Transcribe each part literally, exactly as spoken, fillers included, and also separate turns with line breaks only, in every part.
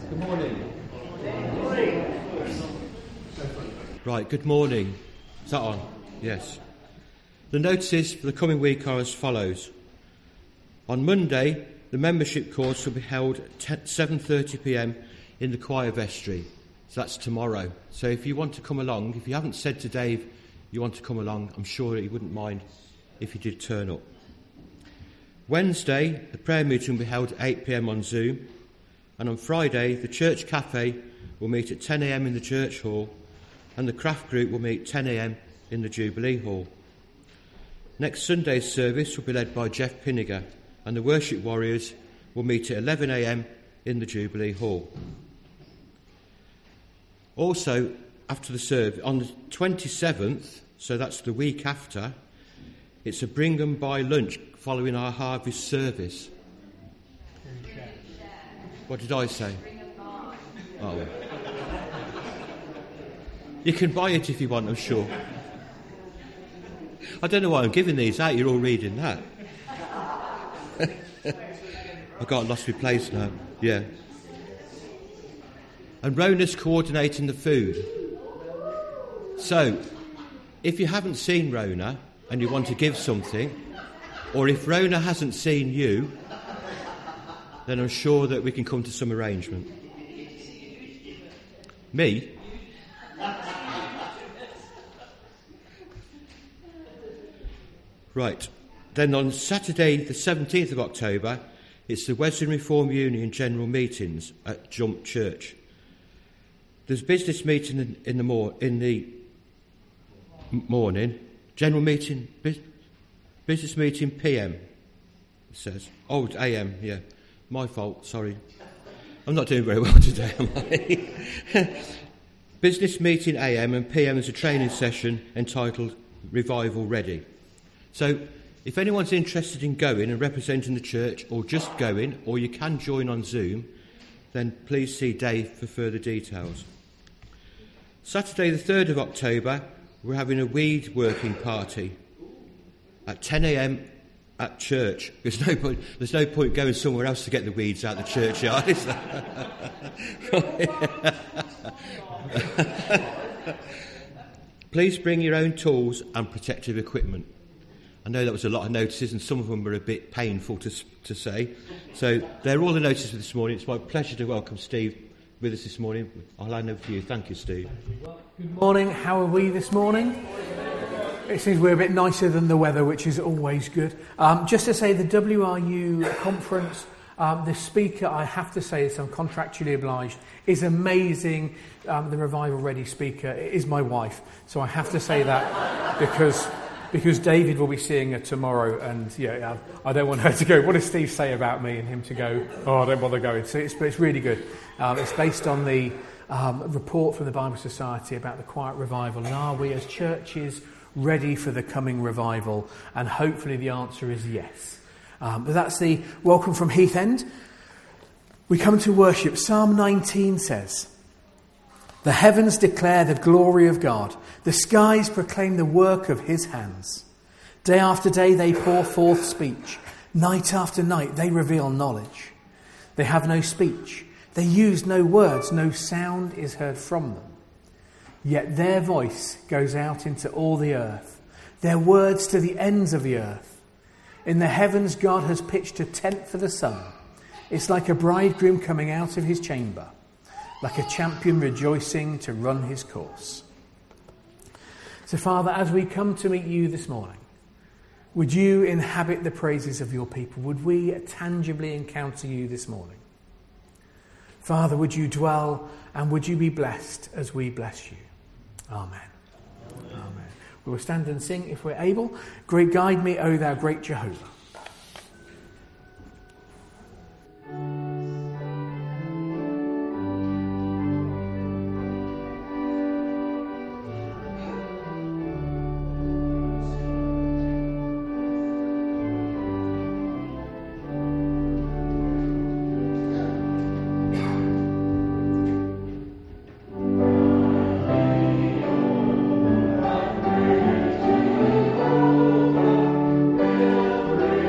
Good morning. Right, good morning. Is that on? Yes. The notices for the coming week are as follows. On Monday, the membership course will be held at seven thirty p m in the choir vestry. So that's tomorrow. So if you want to come along, if you haven't said to Dave you want to come along, I'm sure he wouldn't mind if you did turn up. Wednesday, the prayer meeting will be held at eight p m on Zoom. And on Friday, the church cafe will meet at ten a m in the church hall, and the craft group will meet at ten a m in the Jubilee Hall. Next Sunday's service will be led by Jeff Pinniger, and the worship warriors will meet at eleven a m in the Jubilee Hall. Also, after the service, on the twenty-seventh, so that's the week after, it's a bring and buy lunch following our harvest service. What did I say? Oh. You can buy it if you want, I'm sure. I don't know why I'm giving these out, you're all reading that. I've got lost my place now, yeah. And Rona's coordinating the food. So, if you haven't seen Rona and you want to give something, or if Rona hasn't seen you, then I'm sure that we can come to some arrangement. Me? Right. Then on Saturday the seventeenth of October, it's the Wesleyan Reform Union General Meetings at Jump Church. There's business meeting in, in the mor- in the m- morning, general meeting, bus- business meeting P M. It says, oh, A M, yeah, my fault. Sorry, I'm not doing very well today, am I? Business meeting A M and P M is a training session entitled Revival Ready. So, if anyone's interested in going and representing the church, or just going, or you can join on Zoom, then please see Dave for further details. Saturday the third of October, we're having a weed working party at ten a m at church. There's no point, there's no point going somewhere else to get the weeds out of the churchyard, is there? Please bring your own tools and protective equipment. I know that was a lot of notices and some of them were a bit painful to to say. So they're all the notices for this morning. It's my pleasure to welcome Steve with us this morning. I'll hand over to you. Thank you, Steve.
Good morning. How are we this morning? It seems we're a bit nicer than the weather, which is always good. Um, just to say, the W R U conference, um, the speaker, I have to say, so I'm contractually obliged, is amazing. Um, the Revival Ready speaker is my wife. So I have to say that because... Because David will be seeing her tomorrow, and yeah, I don't want her to go, what does Steve say about me? And him to go, oh, I don't bother going. So it's, it's really good. Um, it's based on the um, report from the Bible Society about the quiet revival. And are we as churches ready for the coming revival? And hopefully the answer is yes. Um, but that's the welcome from Heath End. We come to worship. Psalm nineteen says, the heavens declare the glory of God. The skies proclaim the work of his hands. Day after day they pour forth speech. Night after night they reveal knowledge. They have no speech. They use no words. No sound is heard from them. Yet their voice goes out into all the earth. Their words to the ends of the earth. In the heavens God has pitched a tent for the sun. It's like a bridegroom coming out of his chamber. Like a champion rejoicing to run his course. So, Father, as we come to meet you this morning, would you inhabit the praises of your people? Would we tangibly encounter you this morning? Father, would you dwell and would you be blessed as we bless you? Amen. Amen. Amen. We will stand and sing if we're able. Great guide me, O thou great Jehovah.
Praise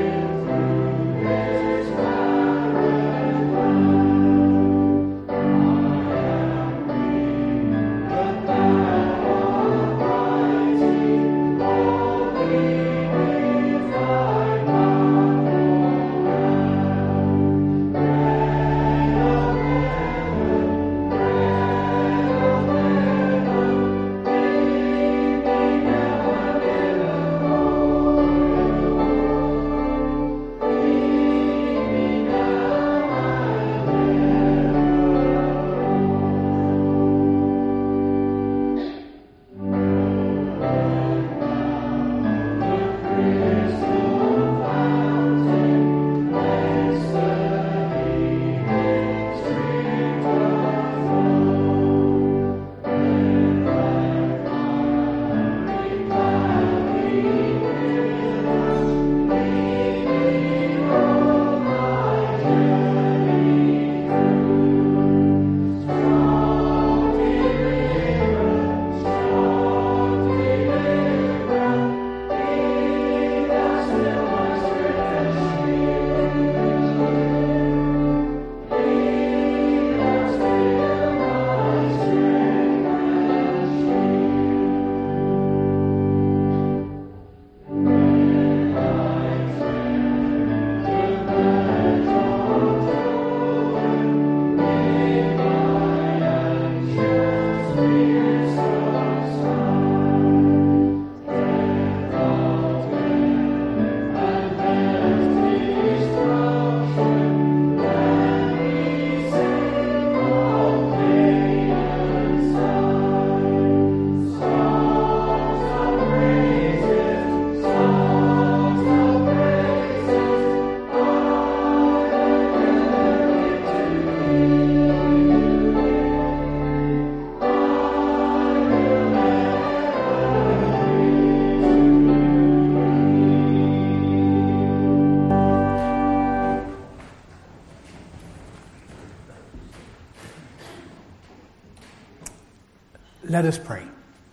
Let us pray.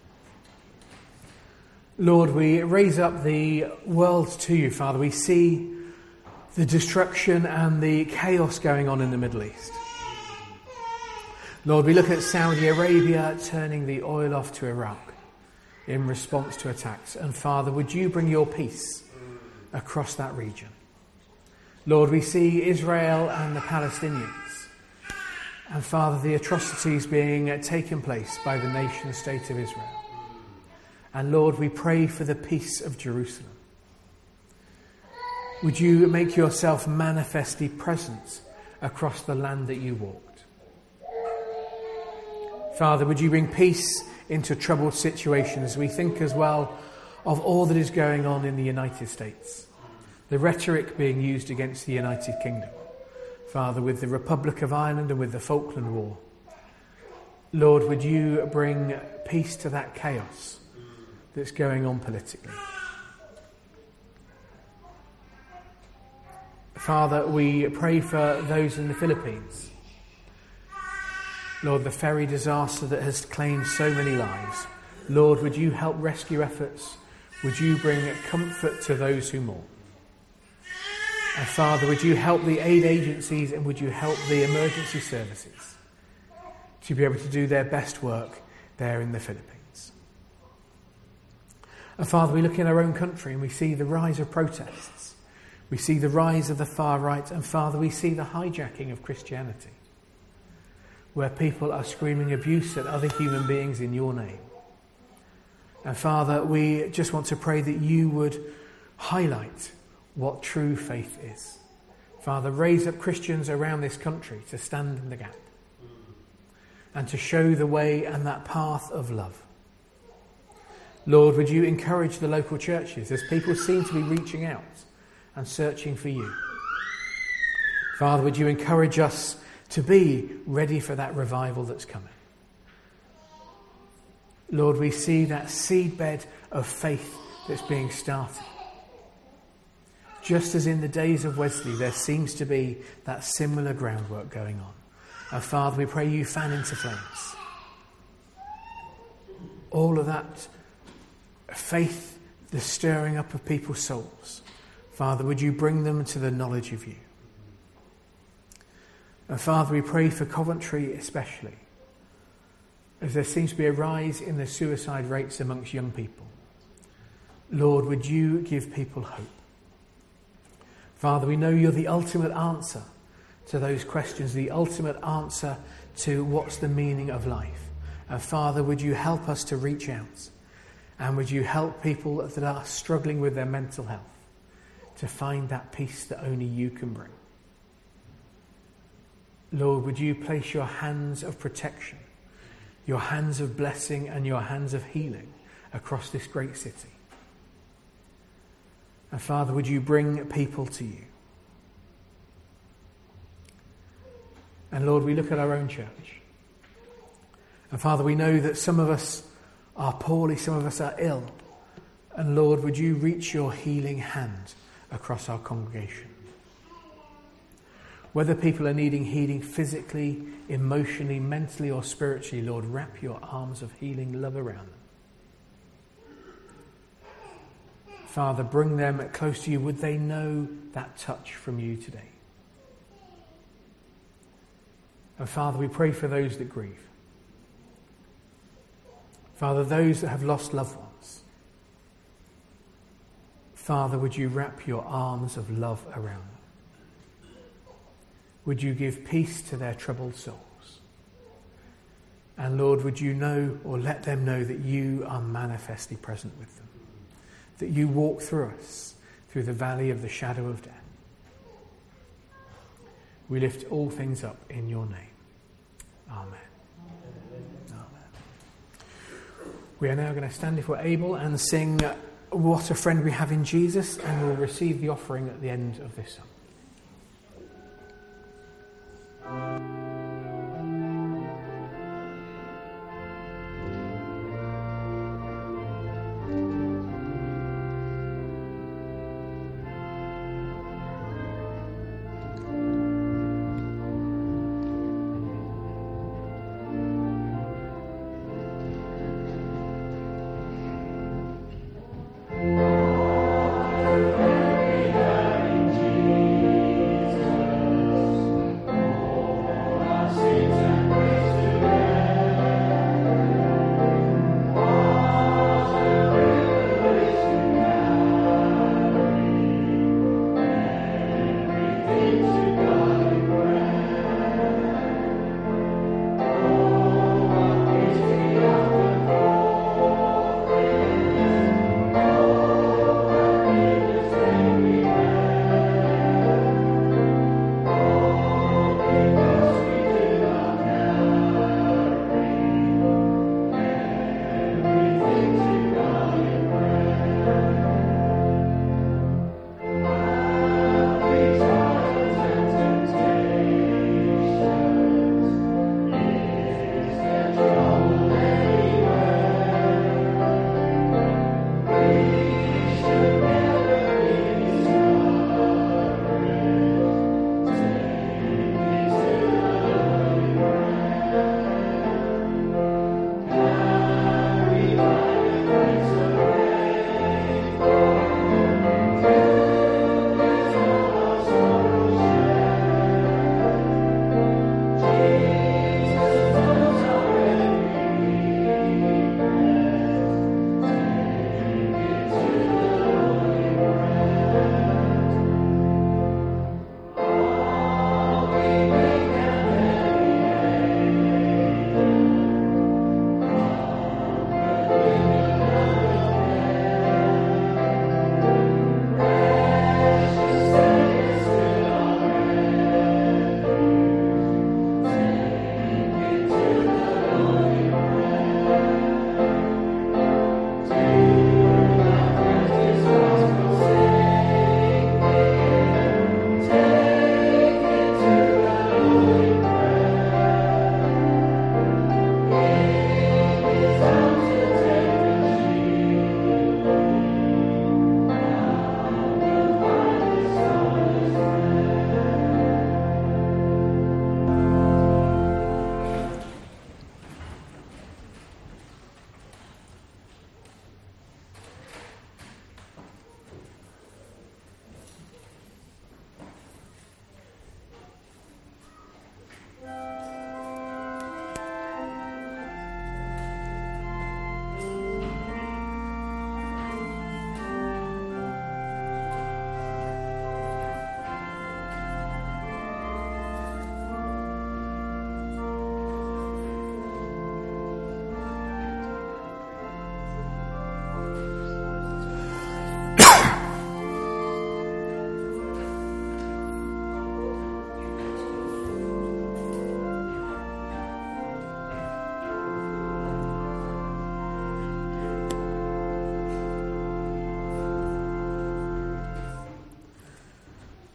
Lord, we raise up the world to you, Father. We see the destruction and the chaos going on in the Middle East. Lord, we look at Saudi Arabia turning the oil off to Iraq in response to attacks. And Father, would you bring your peace across that region? Lord, we see Israel and the Palestinians. And Father, the atrocities being taken place by the nation state of Israel. And Lord, we pray for the peace of Jerusalem. Would you make yourself manifestly present across the land that you walked? Father, would you bring peace into troubled situations? We think as well of all that is going on in the United States. The rhetoric being used against the United Kingdom. Father, with the Republic of Ireland and with the Falkland War. Lord, would you bring peace to that chaos that's going on politically? Father, we pray for those in the Philippines. Lord, the ferry disaster that has claimed so many lives. Lord, would you help rescue efforts? Would you bring comfort to those who mourn? And Father, would you help the aid agencies and would you help the emergency services to be able to do their best work there in the Philippines? And Father, we look in our own country and we see the rise of protests. We see the rise of the far right. And Father, we see the hijacking of Christianity, where people are screaming abuse at other human beings in your name. And Father, we just want to pray that you would highlight what true faith is. Father, raise up Christians around this country to stand in the gap and to show the way and that path of love. Lord, would you encourage the local churches as people seem to be reaching out and searching for you? Father, would you encourage us to be ready for that revival that's coming? Lord, we see that seedbed of faith that's being started. Just as in the days of Wesley, there seems to be that similar groundwork going on. And Father, we pray you fan into flames all of that faith, the stirring up of people's souls. Father, would you bring them to the knowledge of you? And Father, we pray for Coventry especially, as there seems to be a rise in the suicide rates amongst young people. Lord, would you give people hope? Father, we know you're the ultimate answer to those questions, the ultimate answer to what's the meaning of life. And Father, would you help us to reach out? And would you help people that are struggling with their mental health to find that peace that only you can bring? Lord, would you place your hands of protection, your hands of blessing and your hands of healing across this great city? And Father, would you bring people to you? And Lord, we look at our own church. And Father, we know that some of us are poorly, some of us are ill. And Lord, would you reach your healing hand across our congregation? Whether people are needing healing physically, emotionally, mentally or spiritually, Lord, wrap your arms of healing love around them. Father, bring them close to you. Would they know that touch from you today? And Father, we pray for those that grieve. Father, those that have lost loved ones. Father, would you wrap your arms of love around them? Would you give peace to their troubled souls? And Lord, would you know or let them know that you are manifestly present with them? That you walk through us, through the valley of the shadow of death. We lift all things up in your name. Amen. Amen. We are now going to stand, if we're able, and sing What a Friend We Have in Jesus, and we'll receive the offering at the end of this song.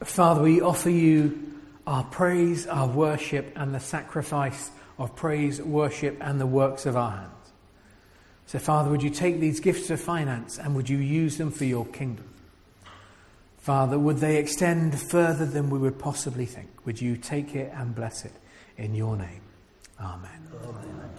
Father, we offer you our praise, our worship, and the sacrifice of praise, worship, and the works of our hands. So, Father, would you take these gifts of finance and would you use them for your kingdom? Father, would they extend further than we would possibly think? Would you take it and bless it in your name? Amen. Amen.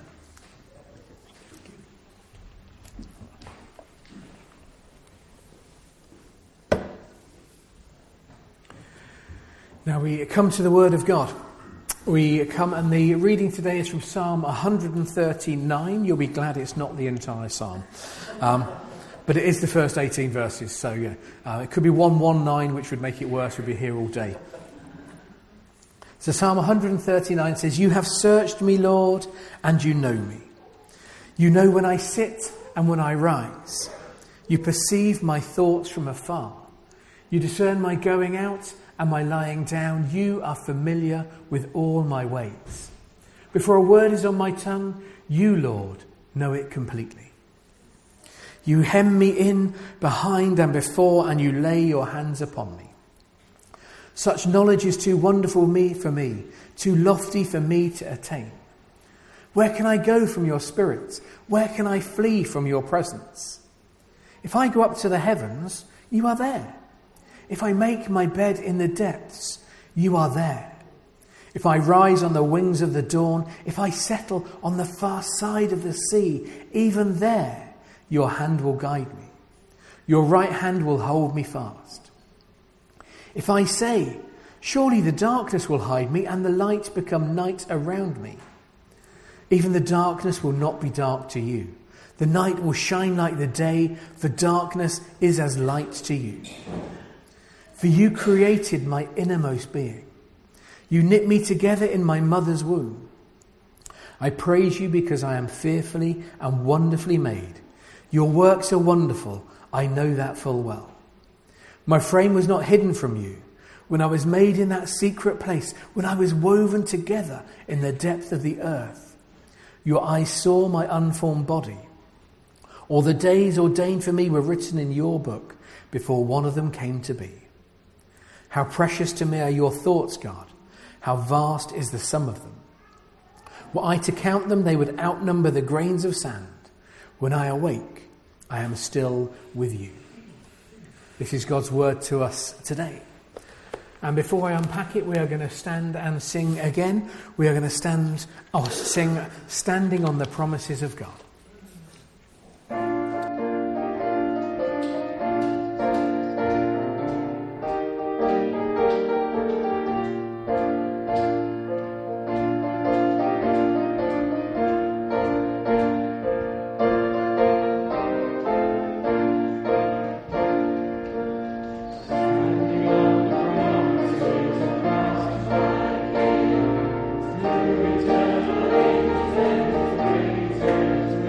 Now we come to the Word of God. We come, and the reading today is from Psalm one thirty-nine. You'll be glad it's not the entire psalm. Um, but it is the first eighteen verses, so yeah, uh, it could be one nineteen, which would make it worse. We'd be here all day. So Psalm one thirty-nine says, "You have searched me, Lord, and you know me. You know when I sit and when I rise. You perceive my thoughts from afar. You discern my going out and my lying down. You are familiar with all my ways. Before a word is on my tongue, you, Lord, know it completely. You hem me in behind and before, and you lay your hands upon me. Such knowledge is too wonderful me for me, too lofty for me to attain. Where can I go from your spirit? Where can I flee from your presence? If I go up to the heavens, you are there. If I make my bed in the depths, you are there. If I rise on the wings of the dawn, if I settle on the far side of the sea, even there your hand will guide me. Your right hand will hold me fast. If I say, surely the darkness will hide me and the light become night around me, even the darkness will not be dark to you. The night will shine like the day, for darkness is as light to you. For you created my innermost being. You knit me together in my mother's womb. I praise you because I am fearfully and wonderfully made. Your works are wonderful. I know that full well. My frame was not hidden from you when I was made in that secret place, when I was woven together in the depth of the earth. Your eyes saw my unformed body. All the days ordained for me were written in your book before one of them came to be. How precious to me are your thoughts, God. How vast is the sum of them. Were I to count them, they would outnumber the grains of sand. When I awake, I am still with you." This is God's word to us today. And before I unpack it, we are going to stand and sing again. We are going to stand, oh, sing Standing on the Promises of God.
Return,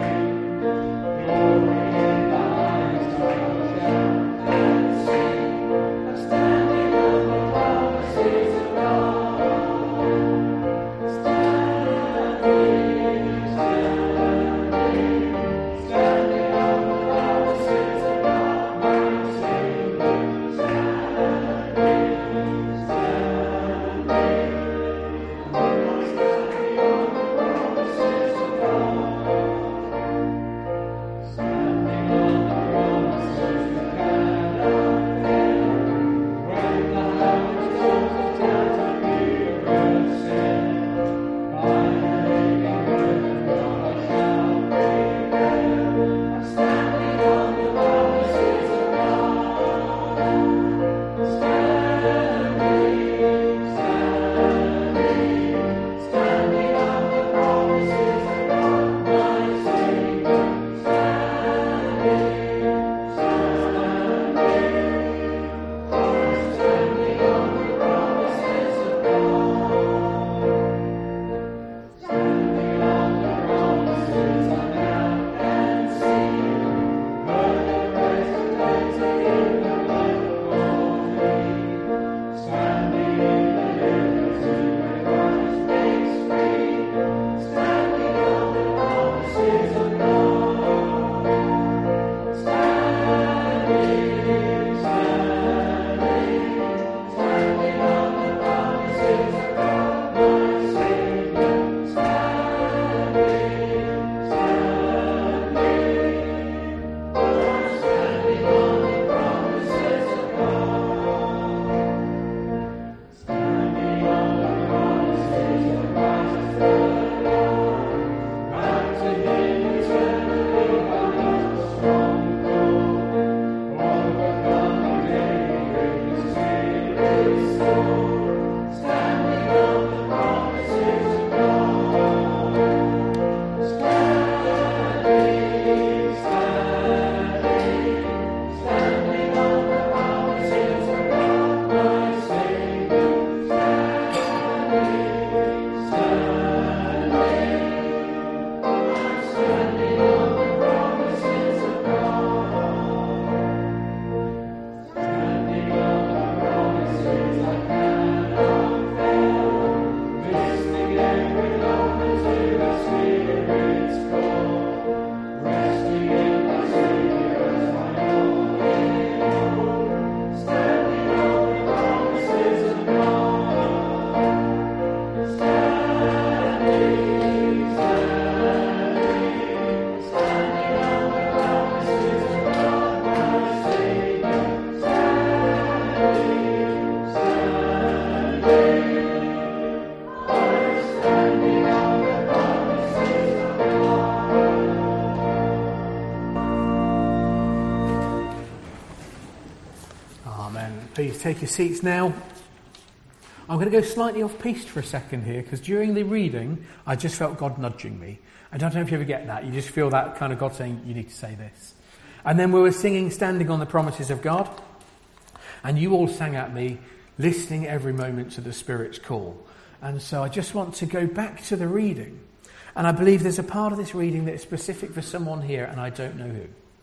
Please take your seats now. I'm going to go slightly off-piste for a second here, because during the reading, I just felt God nudging me. I don't know if you ever get that. You just feel that kind of God saying, you need to say this. And then we were singing Standing on the Promises of God. And you all sang at me, listening every moment to the Spirit's call. And so I just want to go back to the reading. And I believe there's a part of this reading that is specific for someone here, and I don't know who.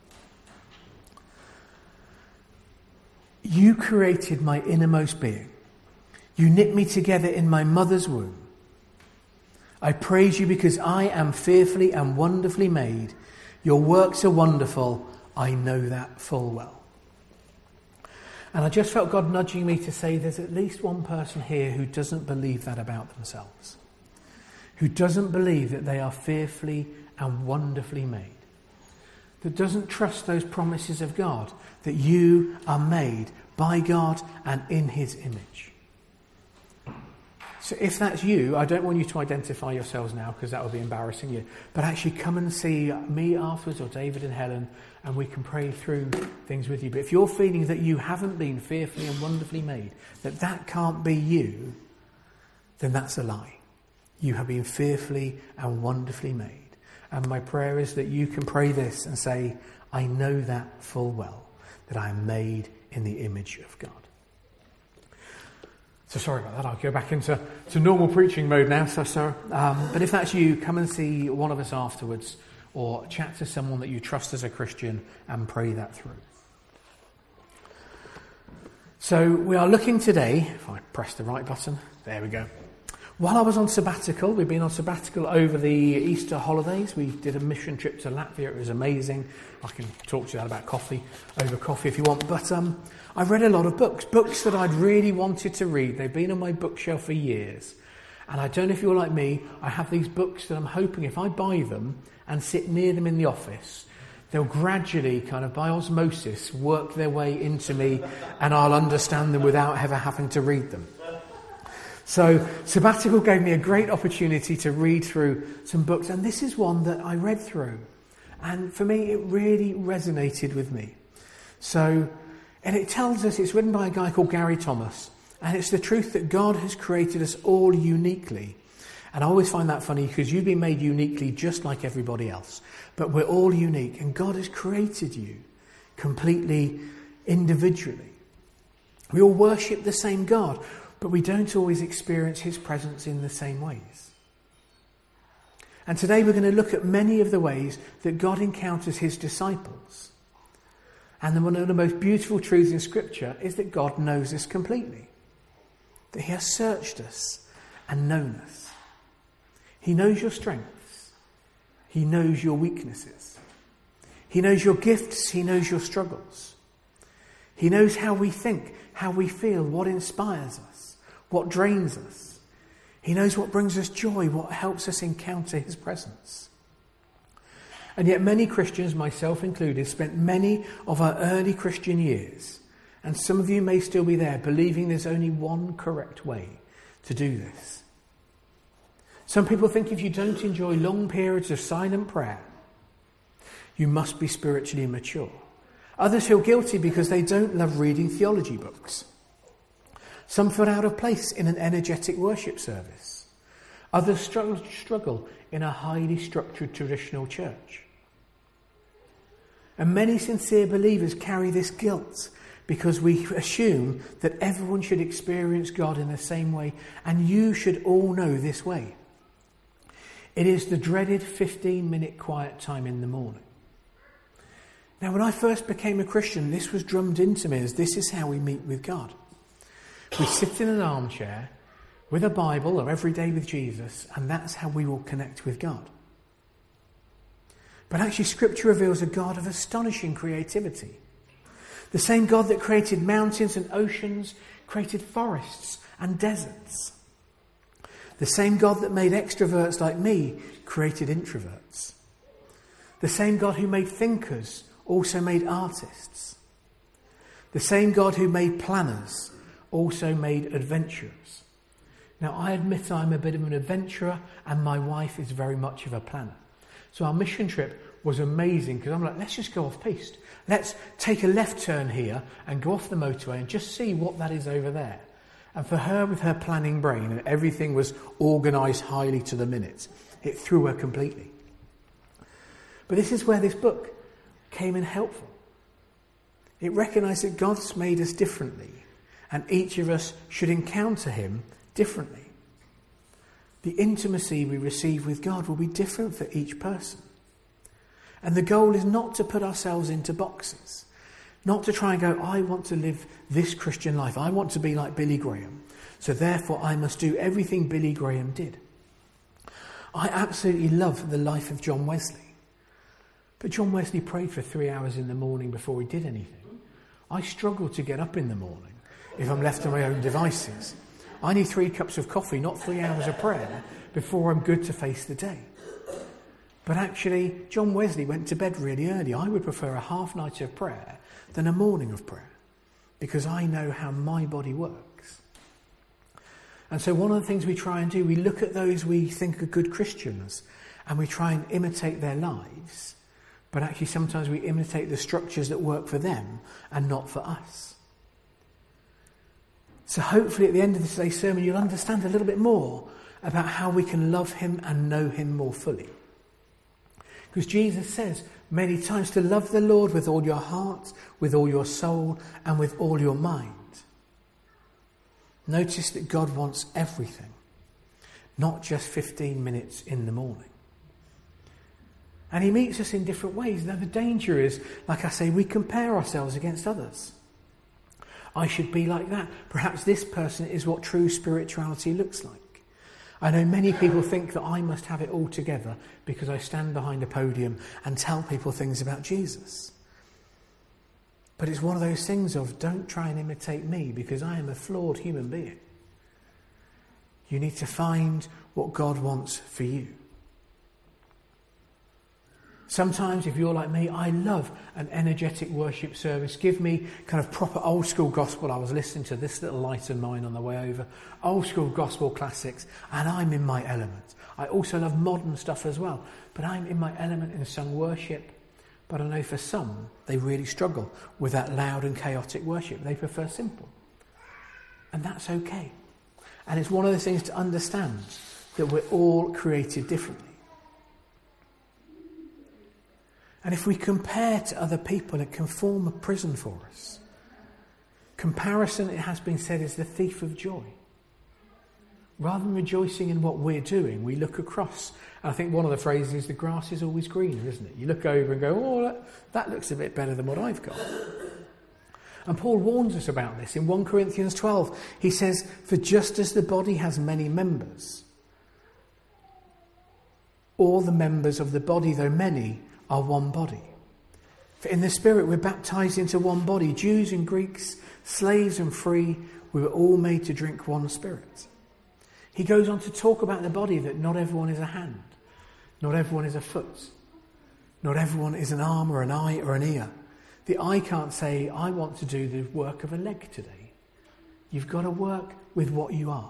You created my innermost being. You knit me together in my mother's womb. I praise you because I am fearfully and wonderfully made. Your works are wonderful. I know that full well. And I just felt God nudging me to say there's at least one person here who doesn't believe that about themselves. Who doesn't believe that they are fearfully and wonderfully made. That doesn't trust those promises of God, that you are made by God and in his image. So if that's you, I don't want you to identify yourselves now, because that will be embarrassing you. But actually come and see me afterwards, or David and Helen, and we can pray through things with you. But if you're feeling that you haven't been fearfully and wonderfully made, that that can't be you, then that's a lie. You have been fearfully and wonderfully made. And my prayer is that you can pray this and say, I know that full well, that I am made in the image of God. So sorry about that. I'll go back into to normal preaching mode now. So sorry. Um, but if that's you, come and see one of us afterwards, or chat to someone that you trust as a Christian and pray that through. So we are looking today, if I press the right button, there we go. While I was on sabbatical, we've been on sabbatical over the Easter holidays. We did a mission trip to Latvia. It was amazing. I can talk to you about coffee, over coffee if you want. But um, I read a lot of books, books that I'd really wanted to read. They've been on my bookshelf for years. And I don't know if you're like me, I have these books that I'm hoping if I buy them and sit near them in the office, they'll gradually, kind of by osmosis, work their way into me and I'll understand them without ever having to read them. So sabbatical gave me a great opportunity to read through some books, and this is one that I read through, and for me it really resonated with me. So, and it tells us, it's written by a guy called Gary Thomas, and it's the truth that God has created us all uniquely. And I always find that funny, because you've been made uniquely just like everybody else, but we're all unique, and God has created you completely individually. We all worship the same God, but we don't always experience his presence in the same ways. And today we're going to look at many of the ways that God encounters his disciples. And then one of the most beautiful truths in Scripture is that God knows us completely. That he has searched us and known us. He knows your strengths. He knows your weaknesses. He knows your gifts. He knows your struggles. He knows how we think, how we feel, what inspires us, what drains us. He knows what brings us joy, what helps us encounter his presence. And yet many Christians, myself included, spent many of our early Christian years, and some of you may still be there, believing there's only one correct way to do this. Some people think if you don't enjoy long periods of silent prayer, you must be spiritually immature. Others feel guilty because they don't love reading theology books. Some feel out of place in an energetic worship service. Others struggle, struggle in a highly structured traditional church. And many sincere believers carry this guilt because we assume that everyone should experience God in the same way, and you should all know this way. It is the dreaded fifteen-minute quiet time in the morning. Now, when I first became a Christian, this was drummed into me as this is how we meet with God. We sit in an armchair with a Bible or every day with Jesus, and that's how we will connect with God. But actually, Scripture reveals a God of astonishing creativity. The same God that created mountains and oceans, created forests and deserts. The same God that made extroverts like me, created introverts. The same God who made thinkers also made artists. The same God who made planners also made adventurers. Now, I admit I'm a bit of an adventurer, and my wife is very much of a planner. So our mission trip was amazing, because I'm like, let's just go off piste. Let's take a left turn here and go off the motorway and just see what that is over there. And for her, with her planning brain, and everything was organised highly to the minute, it threw her completely. But this is where this book came in helpful. It recognised that God's made us differently, and each of us should encounter him differently. The intimacy we receive with God will be different for each person. And the goal is not to put ourselves into boxes, not to try and go, I want to live this Christian life. I want to be like Billy Graham, so therefore I must do everything Billy Graham did. I absolutely love the life of John Wesley. But John Wesley prayed for three hours in the morning before he did anything. I struggle to get up in the morning if I'm left to my own devices. I need three cups of coffee, not three hours of prayer, before I'm good to face the day. But actually, John Wesley went to bed really early. I would prefer a half night of prayer than a morning of prayer, because I know how my body works. And so one of the things we try and do, we look at those we think are good Christians and we try and imitate their lives, but actually sometimes we imitate the structures that work for them and not for us. So hopefully at the end of today's sermon you'll understand a little bit more about how we can love him and know him more fully. Because Jesus says many times to love the Lord with all your heart, with all your soul, and with all your mind. Notice that God wants everything, not just fifteen minutes in the morning. And he meets us in different ways. Now the danger is, like I say, we compare ourselves against others. I should be like that. Perhaps this person is what true spirituality looks like. I know many people think that I must have it all together because I stand behind a podium and tell people things about Jesus. But it's one of those things of, don't try and imitate me, because I am a flawed human being. You need to find what God wants for you. Sometimes, if you're like me, I love an energetic worship service. Give me kind of proper old school gospel. I was listening to This Little Light of Mine on the way over. Old school gospel classics, and I'm in my element. I also love modern stuff as well, but I'm in my element in sung worship. But I know for some, they really struggle with that loud and chaotic worship. They prefer simple. And that's okay. And it's one of those things to understand, that we're all created differently. And if we compare to other people, it can form a prison for us. Comparison, it has been said, is the thief of joy. Rather than rejoicing in what we're doing, we look across. And I think one of the phrases is, the grass is always greener, isn't it? You look over and go, oh, that, that looks a bit better than what I've got. And Paul warns us about this. In First Corinthians twelve, he says, for just as the body has many members, all the members of the body, though many, are one body. For in the Spirit we're baptised into one body, Jews and Greeks, slaves and free, we were all made to drink one Spirit. He goes on to talk about the body, that not everyone is a hand, not everyone is a foot, not everyone is an arm or an eye or an ear. The eye can't say, I want to do the work of a leg today. You've got to work with what you are.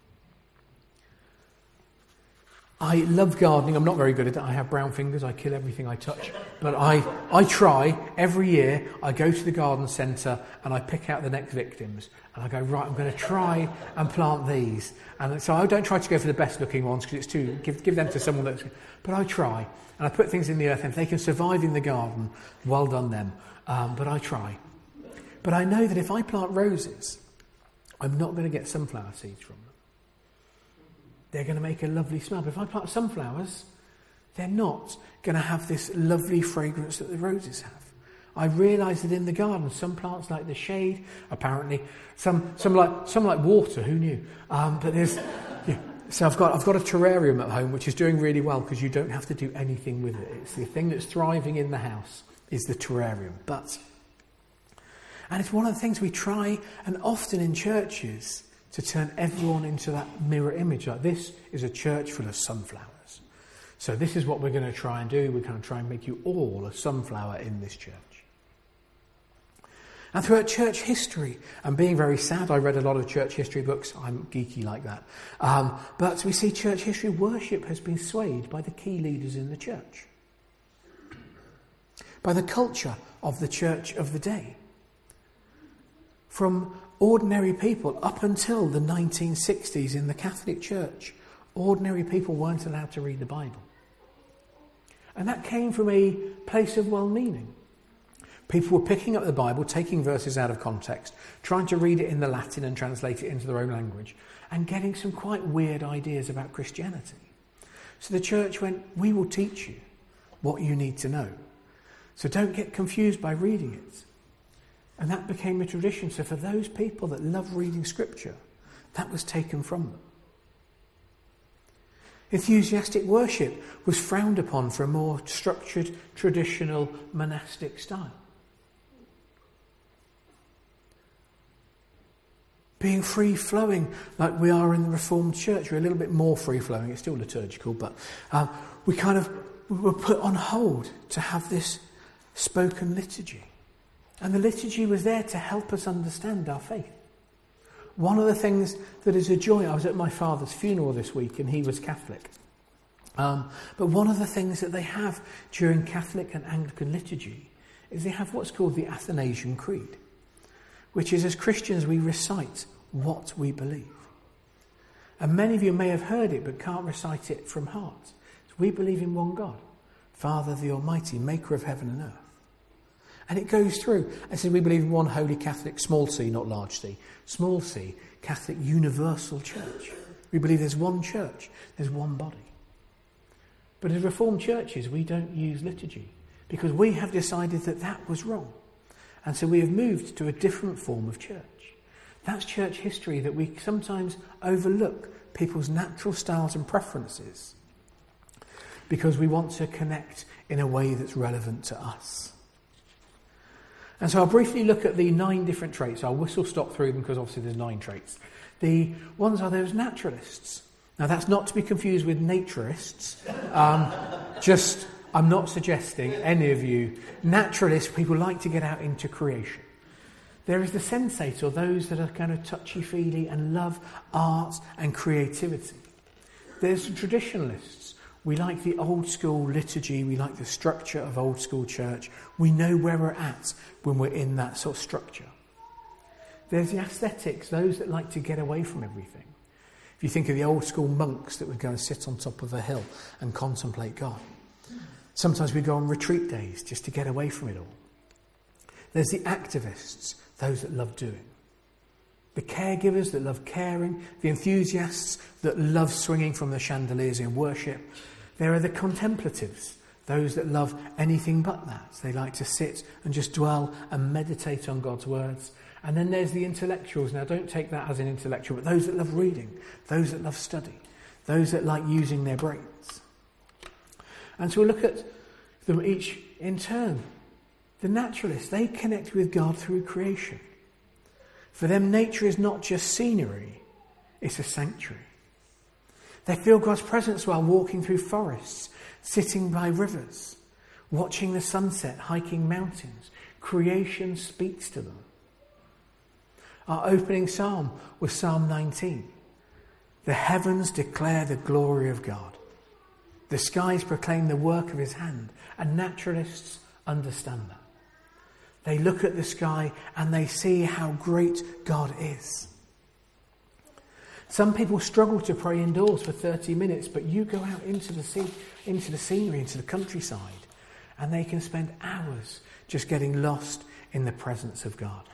I love gardening. I'm not very good at it. I have brown fingers. I kill everything I touch. But I, I try. Every year I go to the garden centre and I pick out the next victims. And I go, right, I'm going to try and plant these. And so I don't try to go for the best looking ones, because it's too, give, give them to someone that's, but I try. And I put things in the earth, and if they can survive in the garden, well done them. Um, but I try. But I know that if I plant roses, I'm not going to get sunflower seeds from them. They're going to make a lovely smell. But if I plant sunflowers, they're not going to have this lovely fragrance that the roses have. I realise that in the garden, some plants like the shade, apparently, some some like some like water. Who knew? Um, but there's yeah. So I've got I've got a terrarium at home, which is doing really well because you don't have to do anything with it. It's the thing that's thriving in the house is the terrarium. But and it's one of the things we try, and often in churches, to turn everyone into that mirror image. Like, this is a church full of sunflowers. So this is what we're going to try and do. We're going to try and make you all a sunflower in this church. And throughout church history, and being very sad, I read a lot of church history books. I'm geeky like that. Um, but we see church history, worship has been swayed by the key leaders in the church. by the culture of the church of the day. From ordinary people up until the nineteen sixties in the Catholic Church, ordinary people weren't allowed to read the Bible. And that came from a place of well-meaning. People were picking up the Bible, taking verses out of context, trying to read it in the Latin and translate it into their own language, and getting some quite weird ideas about Christianity. So the church went, we will teach you what you need to know. So don't get confused by reading it. And that became a tradition. So for those people that love reading Scripture, that was taken from them. Enthusiastic worship was frowned upon for a more structured, traditional, monastic style. Being free-flowing like we are in the Reformed Church. We're a little bit more free-flowing. It's still liturgical, but um, we kind of we were put on hold to have this spoken liturgy. And the liturgy was there to help us understand our faith. One of the things that is a joy, I was at my father's funeral this week and he was Catholic. Um, but one of the things that they have during Catholic and Anglican liturgy is they have what's called the Athanasian Creed, which is, as Christians, we recite what we believe. And many of you may have heard it but can't recite it from heart. So we believe in one God, Father the Almighty, maker of heaven and earth. And it goes through. It says we believe in one holy Catholic, small c, not large c, small c, Catholic universal church. We believe there's one church, there's one body. But as Reformed churches, we don't use liturgy because we have decided that that was wrong. And so we have moved to a different form of church. That's church history that we sometimes overlook people's natural styles and preferences because we want to connect in a way that's relevant to us. And so I'll briefly look at the nine different traits. I'll whistle stop through them because obviously there's nine traits. The ones are those naturalists. Now that's not to be confused with naturists. Um, just, I'm not suggesting any of you, naturalists, people like to get out into creation. There is the sensates, or those that are kind of touchy-feely and love art and creativity. There's the traditionalists. We like the old school liturgy, we like the structure of old school church. We know where we're at when we're in that sort of structure. There's the aesthetics, those that like to get away from everything. If you think of the old school monks that would go and sit on top of a hill and contemplate God. Sometimes we go on retreat days just to get away from it all. There's the activists, those that love doing. The caregivers that love caring, the enthusiasts that love swinging from the chandeliers in worship. There are the contemplatives, those that love anything but that. They like to sit and just dwell and meditate on God's words. And then there's the intellectuals. Now don't take that as an intellectual, but those that love reading, those that love study, those that like using their brains. And so we'll look at them each in turn. The naturalists, they connect with God through creation. For them, nature is not just scenery, it's a sanctuary. They feel God's presence while walking through forests, sitting by rivers, watching the sunset, hiking mountains. Creation speaks to them. Our opening psalm was Psalm nineteen. The heavens declare the glory of God. The skies proclaim the work of his hand, and naturalists understand that. They look at the sky and they see how great God is. Some people struggle to pray indoors for thirty minutes, but you go out into the sea, into the scenery, into the countryside, and they can spend hours just getting lost in the presence of God.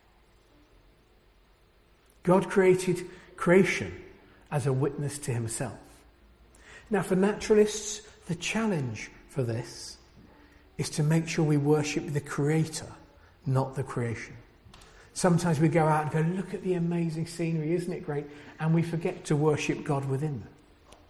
God created creation as a witness to himself. Now, for naturalists, the challenge for this is to make sure we worship the Creator, not the creation. Sometimes we go out and go, look at the amazing scenery, isn't it great? And we forget to worship God within them.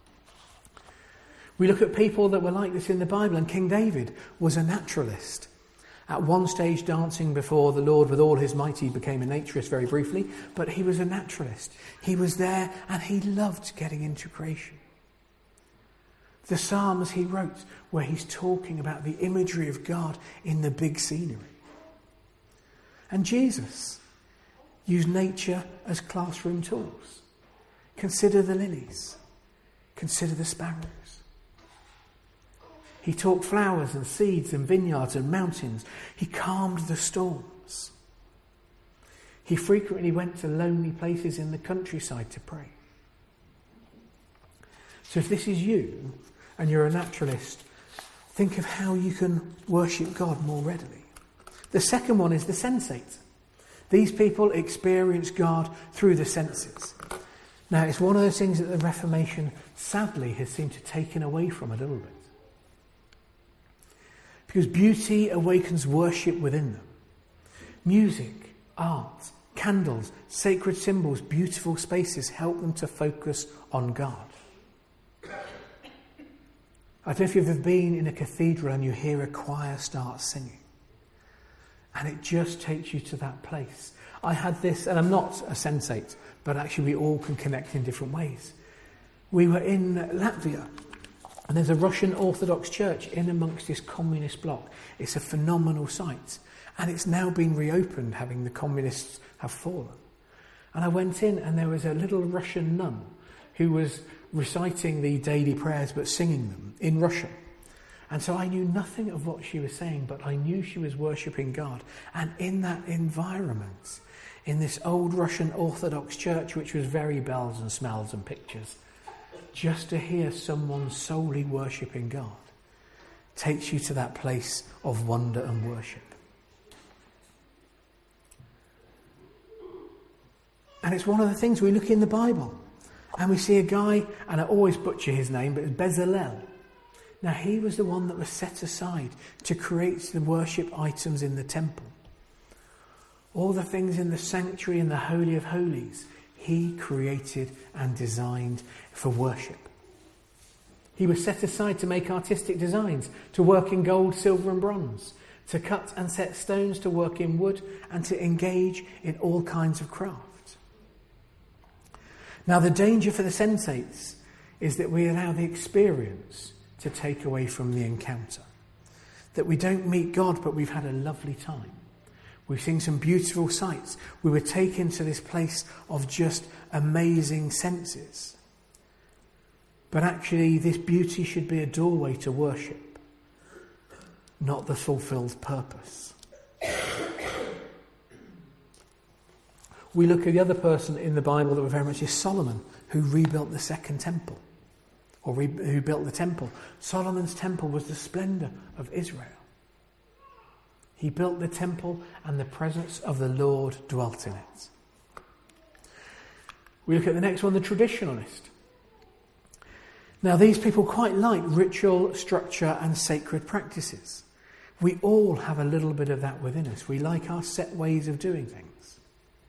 We look at people that were like this in the Bible, and King David was a naturalist. At one stage, dancing before the Lord with all his might, he became a naturist very briefly, but he was a naturalist. He was there and he loved getting into creation. The Psalms he wrote where he's talking about the imagery of God in the big scenery. And Jesus used nature as classroom tools. Consider the lilies. Consider the sparrows. He talked flowers and seeds and vineyards and mountains. He calmed the storms. He frequently went to lonely places in the countryside to pray. So if this is you and you're a naturalist, think of how you can worship God more readily. The second one is the sensate. These people experience God through the senses. Now, it's one of those things that the Reformation, sadly, has seemed to taken away from a little bit. Because beauty awakens worship within them. Music, art, candles, sacred symbols, beautiful spaces help them to focus on God. I don't know if you've ever been in a cathedral and you hear a choir start singing. And it just takes you to that place. I had this, and I'm not a sensate, but actually we all can connect in different ways. We were in Latvia, and there's a Russian Orthodox church in amongst this communist bloc. It's a phenomenal site, and it's now been reopened, having the communists have fallen. And I went in, and there was a little Russian nun who was reciting the daily prayers, but singing them in Russian. And so I knew nothing of what she was saying, but I knew she was worshipping God. And in that environment, in this old Russian Orthodox church, which was very bells and smells and pictures, just to hear someone solely worshipping God takes you to that place of wonder and worship. And it's one of the things we look in the Bible, and we see a guy, and I always butcher his name, but it's Bezalel. Now, he was the one that was set aside to create the worship items in the temple. All the things in the sanctuary and the Holy of Holies, he created and designed for worship. He was set aside to make artistic designs, to work in gold, silver and bronze, to cut and set stones, to work in wood, and to engage in all kinds of craft. Now, the danger for the sensates is that we allow the experience to take away from the encounter. That we don't meet God, but we've had a lovely time. We've seen some beautiful sights. We were taken to this place of just amazing senses. But actually, this beauty should be a doorway to worship, not the fulfilled purpose. We look at the other person in the Bible that were very much is Solomon, who rebuilt the second temple. Or re- who built the temple. Solomon's temple was the splendour of Israel. He built the temple and the presence of the Lord dwelt in it. We look at the next one, the traditionalist. Now, these people quite like ritual, structure and sacred practices. We all have a little bit of that within us. We like our set ways of doing things.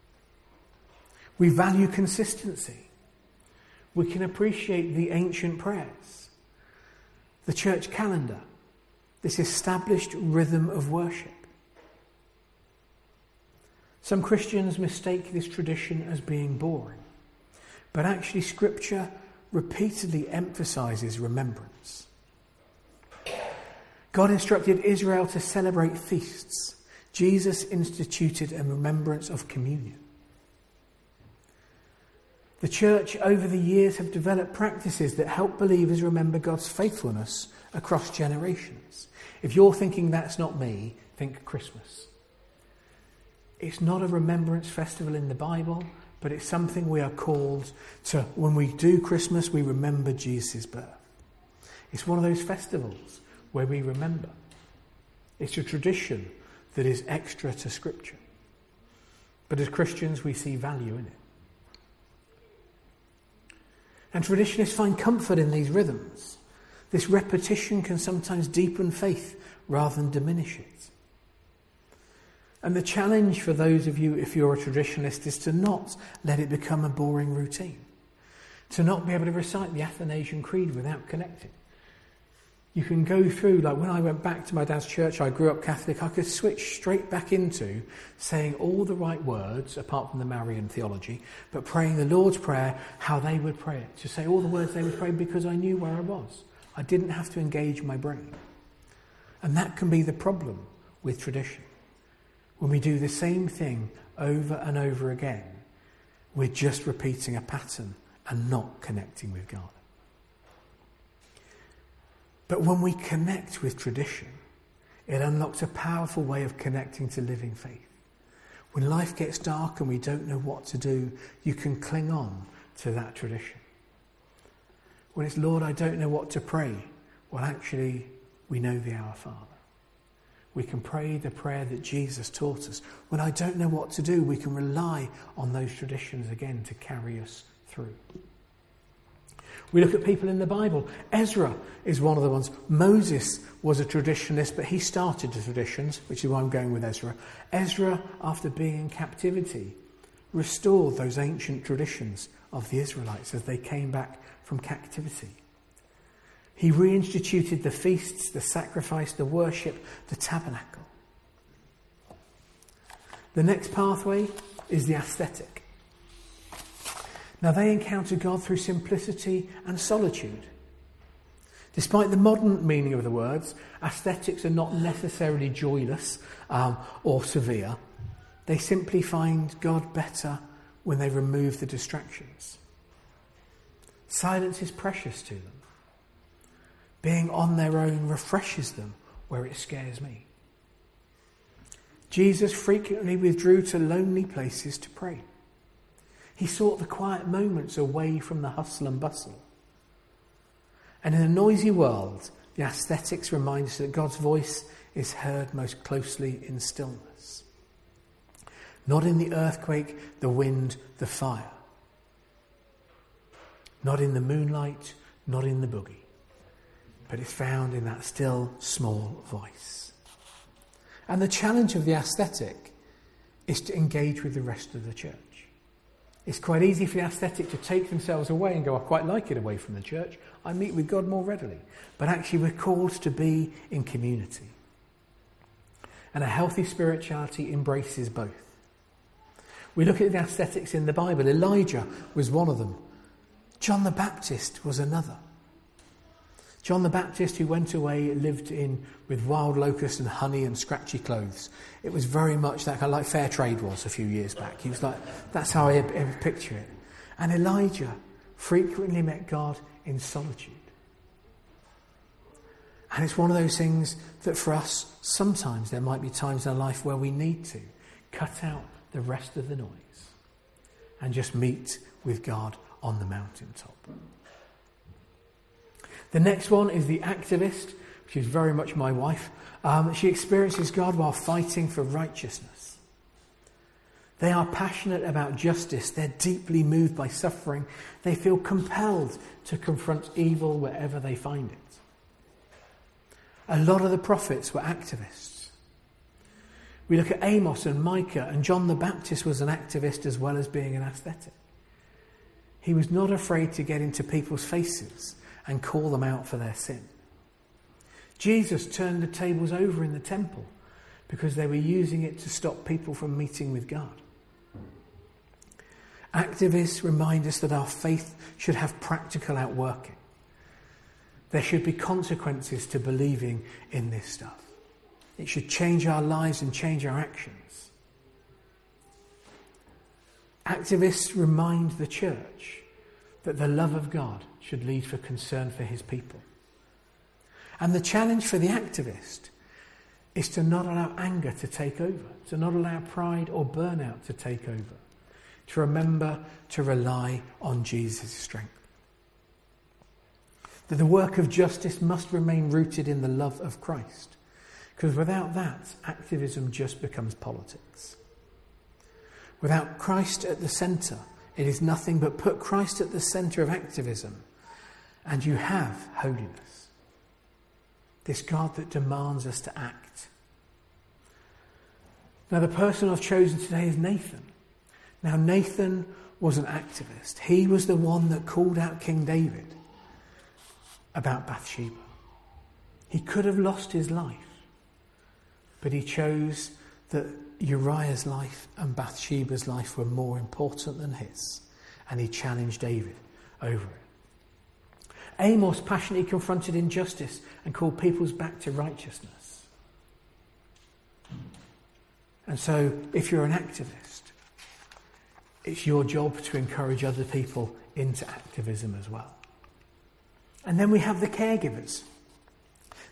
We value consistency. We can appreciate the ancient prayers, the church calendar, this established rhythm of worship. Some Christians mistake this tradition as being boring, but actually Scripture repeatedly emphasises remembrance. God instructed Israel to celebrate feasts. Jesus instituted a remembrance of communion. The church over the years have developed practices that help believers remember God's faithfulness across generations. If you're thinking that's not me, think Christmas. It's not a remembrance festival in the Bible, but it's something we are called to. When we do Christmas, we remember Jesus' birth. It's one of those festivals where we remember. It's a tradition that is extra to Scripture. But as Christians, we see value in it. And traditionists find comfort in these rhythms. This repetition can sometimes deepen faith rather than diminish it. And the challenge for those of you, if you're a traditionalist, is to not let it become a boring routine. To not be able to recite the Athanasian Creed without connecting. You can go through, like when I went back to my dad's church, I grew up Catholic, I could switch straight back into saying all the right words, apart from the Marian theology, but praying the Lord's Prayer, how they would pray it. To say all the words they would pray because I knew where I was. I didn't have to engage my brain. And that can be the problem with tradition. When we do the same thing over and over again, we're just repeating a pattern and not connecting with God. But when we connect with tradition, it unlocks a powerful way of connecting to living faith. When life gets dark and we don't know what to do, you can cling on to that tradition. When it's, Lord, I don't know what to pray, well, actually, we know the Our Father. We can pray the prayer that Jesus taught us. When I don't know what to do, we can rely on those traditions again to carry us through. We look at people in the Bible. Ezra is one of the ones. Moses was a traditionalist, but he started the traditions, which is why I'm going with Ezra. Ezra, after being in captivity, restored those ancient traditions of the Israelites as they came back from captivity. He reinstituted the feasts, the sacrifice, the worship, the tabernacle. The next pathway is the ascetic. Now, they encounter God through simplicity and solitude. Despite the modern meaning of the words, ascetics are not necessarily joyless um, or severe. They simply find God better when they remove the distractions. Silence is precious to them. Being on their own refreshes them where it scares me. Jesus frequently withdrew to lonely places to pray. He sought the quiet moments away from the hustle and bustle. And in a noisy world, the ascetics remind us that God's voice is heard most closely in stillness. Not in the earthquake, the wind, the fire. Not in the moonlight, not in the boogie. But it's found in that still, small voice. And the challenge of the ascetic is to engage with the rest of the church. It's quite easy for the ascetic to take themselves away and go, I quite like it away from the church. I meet with God more readily. But actually we're called to be in community. And a healthy spirituality embraces both. We look at the ascetics in the Bible. Elijah was one of them. John the Baptist was another. John the Baptist, who went away, lived in with wild locusts and honey and scratchy clothes. It was very much that kind of like fair trade was a few years back. He was like, that's how I, I picture it. And Elijah frequently met God in solitude. And it's one of those things that for us, sometimes there might be times in our life where we need to cut out the rest of the noise and just meet with God on the mountaintop. The next one is the activist, which is very much my wife. Um, she experiences God while fighting for righteousness. They are passionate about justice. They're deeply moved by suffering. They feel compelled to confront evil wherever they find it. A lot of the prophets were activists. We look at Amos and Micah, and John the Baptist was an activist as well as being an ascetic. He was not afraid to get into people's faces and call them out for their sin. Jesus turned the tables over in the temple because they were using it to stop people from meeting with God. Activists remind us that our faith should have practical outworking. There should be consequences to believing in this stuff. It should change our lives and change our actions. Activists remind the church that the love of God should lead for concern for his people. And the challenge for the activist is to not allow anger to take over, to not allow pride or burnout to take over, to remember to rely on Jesus' strength. That the work of justice must remain rooted in the love of Christ, because without that, activism just becomes politics. Without Christ at the centre, it is nothing but put Christ at the centre of activism, and you have holiness. This God that demands us to act. Now, the person I've chosen today is Nathan. Now, Nathan was an activist. He was the one that called out King David about Bathsheba. He could have lost his life, but he chose that Uriah's life and Bathsheba's life were more important than his, and he challenged David over it. Amos passionately confronted injustice and called peoples back to righteousness. And so, if you're an activist, it's your job to encourage other people into activism as well. And then we have the caregivers.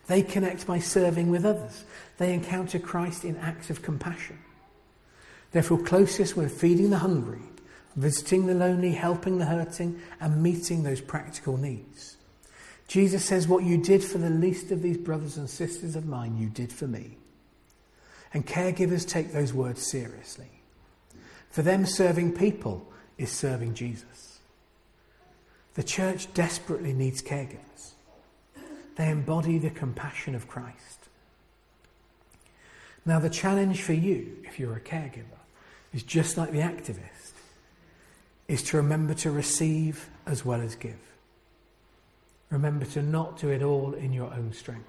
They connect by serving with others. They encounter Christ in acts of compassion. They feel closest when feeding the hungry, visiting the lonely, helping the hurting, and meeting those practical needs. Jesus says, what you did for the least of these brothers and sisters of mine, you did for me. And caregivers take those words seriously. For them, serving people is serving Jesus. The church desperately needs caregivers. They embody the compassion of Christ. Now, the challenge for you, if you're a caregiver, is just like the activist, is to remember to receive as well as give. Remember to not do it all in your own strength.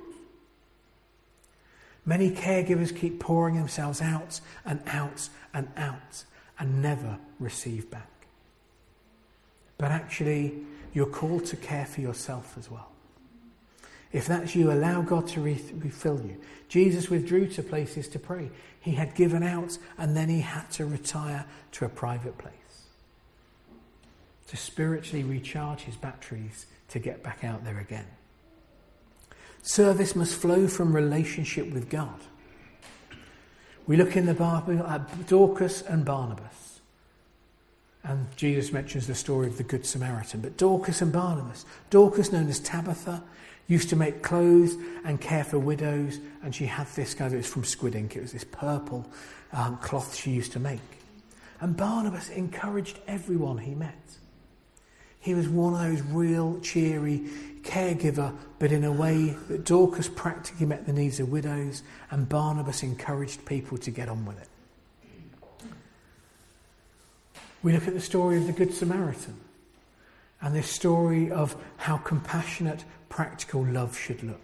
Many caregivers keep pouring themselves out and out and out and never receive back. But actually, you're called to care for yourself as well. If that's you, allow God to re- refill you. Jesus withdrew to places to pray. He had given out and then he had to retire to a private place to spiritually recharge his batteries to get back out there again. Service must flow from relationship with God. We look in the Bible at Dorcas and Barnabas. And Jesus mentions the story of the Good Samaritan. But Dorcas and Barnabas. Dorcas, known as Tabitha, used to make clothes and care for widows. And she had this kind of, it was from squid ink, it was this purple um, cloth she used to make. And Barnabas encouraged everyone he met. He was one of those real cheery caregiver, but in a way that Dorcas practically met the needs of widows and Barnabas encouraged people to get on with it. We look at the story of the Good Samaritan and this story of how compassionate, practical love should look.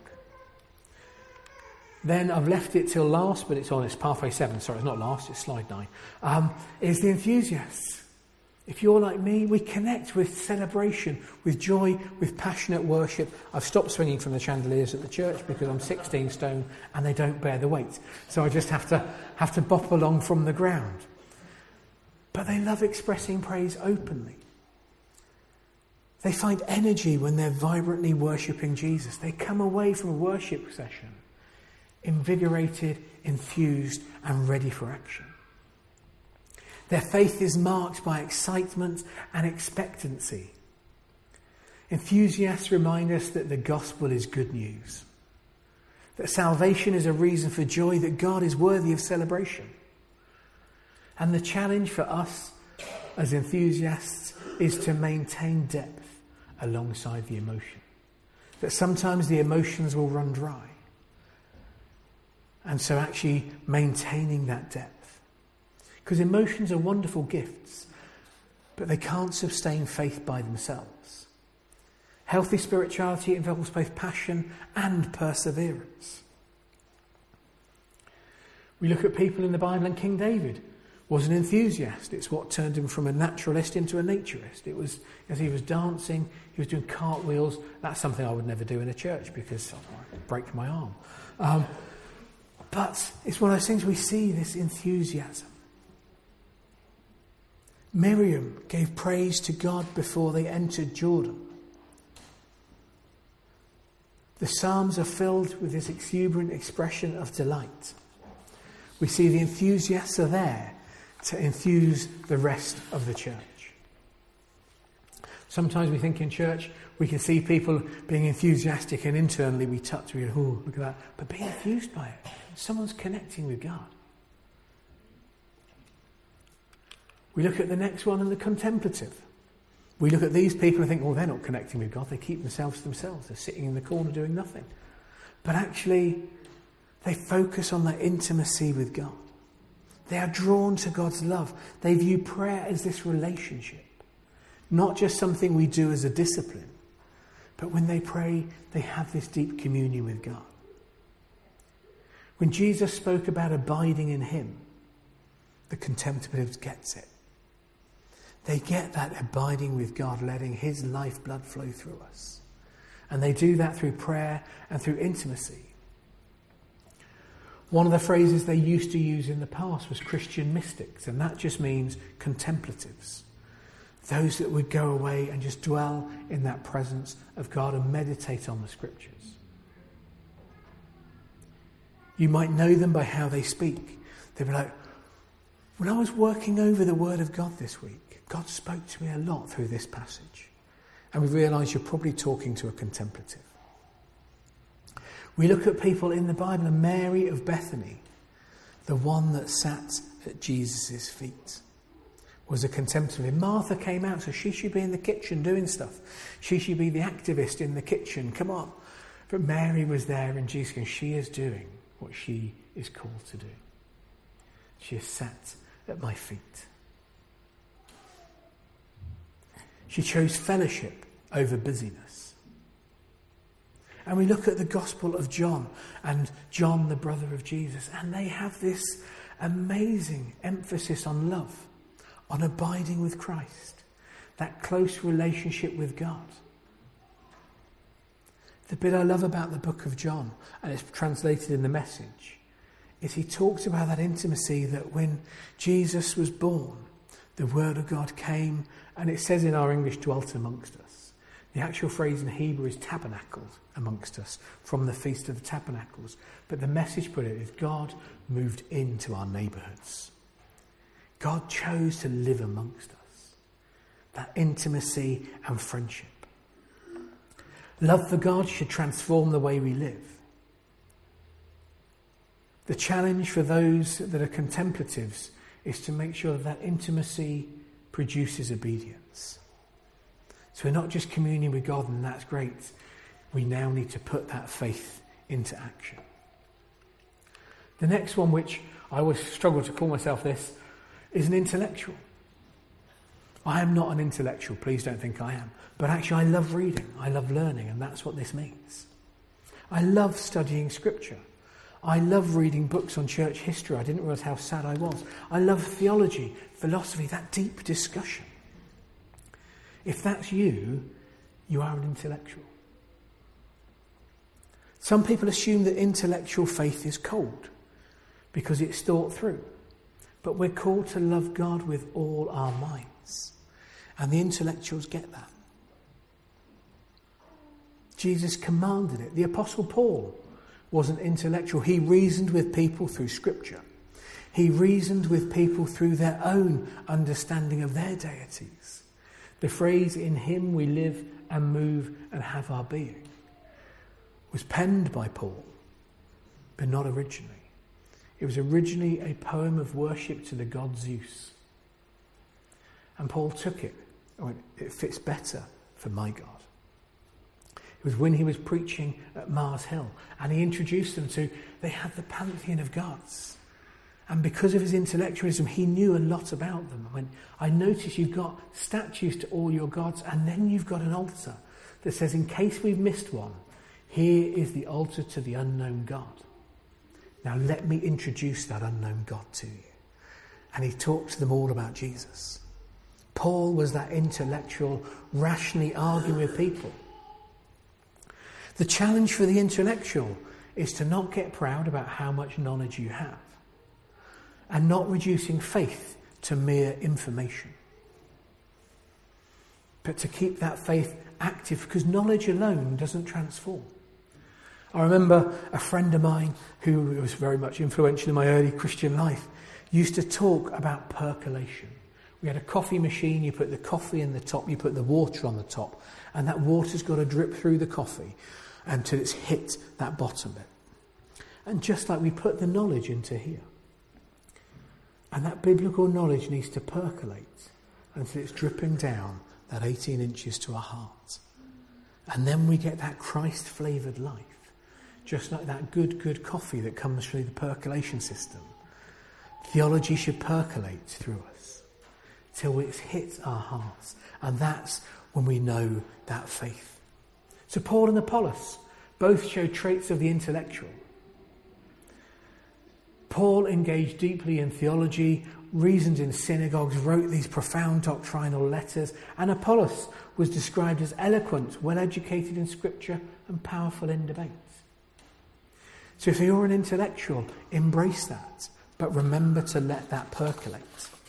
Then I've left it till last, but it's on, it's pathway seven, sorry, it's not last, it's slide nine, um, is the enthusiasts. If you're like me, we connect with celebration, with joy, with passionate worship. I've stopped swinging from the chandeliers at the church because I'm sixteen stone and they don't bear the weight. So I just have to have to bop along from the ground. But they love expressing praise openly. They find energy when they're vibrantly worshipping Jesus. They come away from a worship session invigorated, infused, and ready for action. Their faith is marked by excitement and expectancy. Enthusiasts remind us that the gospel is good news, that salvation is a reason for joy, that God is worthy of celebration. And the challenge for us as enthusiasts is to maintain depth alongside the emotion. That sometimes the emotions will run dry. And so actually maintaining that depth. Because emotions are wonderful gifts, but they can't sustain faith by themselves. Healthy spirituality involves both passion and perseverance. We look at people in the Bible, and King David was an enthusiast. It's what turned him from a naturalist into a naturist. It was as he was dancing, he was doing cartwheels. That's something I would never do in a church because I'd break my arm. Um, but it's one of those things we see this enthusiasm. Miriam gave praise to God before they entered Jordan. The Psalms are filled with this exuberant expression of delight. We see the enthusiasts are there to enthuse the rest of the church. Sometimes we think in church we can see people being enthusiastic and internally we touch, we go, oh, look at that. But being enthused by it, someone's connecting with God. We look at the next one and the contemplative. We look at these people and think, well, they're not connecting with God. They keep themselves to themselves. They're sitting in the corner doing nothing. But actually, they focus on their intimacy with God. They are drawn to God's love. They view prayer as this relationship. Not just something we do as a discipline. But when they pray, they have this deep communion with God. When Jesus spoke about abiding in him, the contemplatives gets it. They get that abiding with God, letting his lifeblood flow through us. And they do that through prayer and through intimacy. One of the phrases they used to use in the past was Christian mystics, and that just means contemplatives. Those that would go away and just dwell in that presence of God and meditate on the scriptures. You might know them by how they speak. They'll be like, when I was working over the Word of God this week, God spoke to me a lot through this passage. And we realise you're probably talking to a contemplative. We look at people in the Bible, and Mary of Bethany, the one that sat at Jesus' feet, was a contemplative. Martha came out, so she should be in the kitchen doing stuff. She should be the activist in the kitchen. Come on. But Mary was there, and Jesus, and she is doing what she is called to do. She is sat at my feet. She chose fellowship over busyness. And we look at the Gospel of John and John, the brother of Jesus, and they have this amazing emphasis on love, on abiding with Christ, that close relationship with God. The bit I love about the book of John, and it's translated in the Message, is he talks about that intimacy that when Jesus was born, the Word of God came, and it says in our English, dwelt amongst us. The actual phrase in Hebrew is tabernacled amongst us, from the Feast of the Tabernacles. But the Message put it is God moved into our neighbourhoods. God chose to live amongst us. That intimacy and friendship. Love for God should transform the way we live. The challenge for those that are contemplatives is to make sure that, that intimacy produces obedience. So we're not just communing with God, and that's great. We now need to put that faith into action. The next one, which I always struggle to call myself this, is an intellectual. I am not an intellectual, please don't think I am. But actually I love reading, I love learning, and that's what this means. I love studying Scripture. I love reading books on church history. I didn't realise how sad I was. I love theology, philosophy, that deep discussion. If that's you, you are an intellectual. Some people assume that intellectual faith is cold because it's thought through. But we're called to love God with all our minds. And the intellectuals get that. Jesus commanded it. The Apostle Paul was an intellectual. He reasoned with people through Scripture. He reasoned with people through their own understanding of their deities. The phrase, in him we live and move and have our being, was penned by Paul, but not originally. It was originally a poem of worship to the god Zeus. And Paul took it and went, it fits better for my God. It was when he was preaching at Mars Hill, and he introduced them to, they had the pantheon of gods. And because of his intellectualism, he knew a lot about them. When I notice you've got statues to all your gods, and then you've got an altar that says, in case we've missed one, here is the altar to the unknown God. Now let me introduce that unknown God to you. And he talked to them all about Jesus. Paul was that intellectual, rationally arguing with people. The challenge for the intellectual is to not get proud about how much knowledge you have, and not reducing faith to mere information, but to keep that faith active, because knowledge alone doesn't transform. I remember a friend of mine who was very much influential in my early Christian life used to talk about percolation. We had a coffee machine, you put the coffee in the top, you put the water on the top, and that water's got to drip through the coffee until it's hit that bottom bit. And just like we put the knowledge into here. And that biblical knowledge needs to percolate until it's dripping down that eighteen inches to our heart. And then we get that Christ-flavoured life. Just like that good, good coffee that comes through the percolation system. Theology should percolate through us till it's hit our hearts. And that's when we know that faith. So Paul and Apollos both show traits of the intellectual. Paul engaged deeply in theology, reasoned in synagogues, wrote these profound doctrinal letters, and Apollos was described as eloquent, well-educated in Scripture, and powerful in debate. So if you're an intellectual, embrace that, but remember to let that percolate.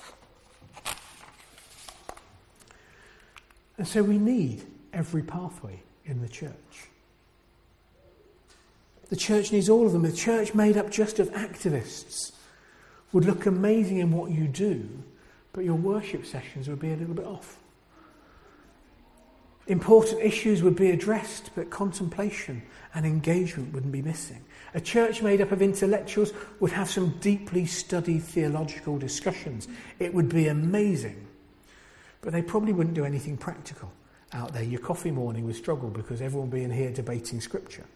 And so we need every pathway in the church. The church needs all of them. A church made up just of activists would look amazing in what you do, but your worship sessions would be a little bit off. Important issues would be addressed, but contemplation and engagement wouldn't be missing. A church made up of intellectuals would have some deeply studied theological discussions. It would be amazing. But they probably wouldn't do anything practical out there. Your coffee morning would struggle because everyone would be in here debating scripture.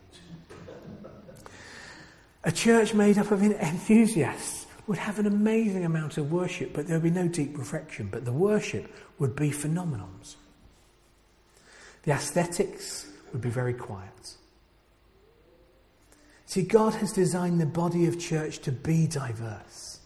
A church made up of enthusiasts would have an amazing amount of worship, but there would be no deep reflection. But the worship would be phenomenons. The aesthetics would be very quiet. See, God has designed the body of church to be diverse.